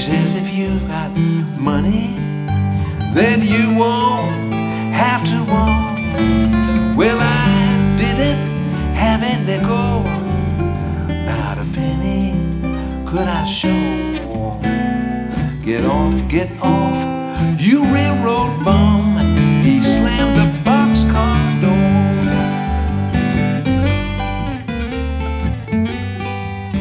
says if you've got money, then you won't have to walk. Well, I didn't have any gold, not a penny could I show. Get off, you railroad bum.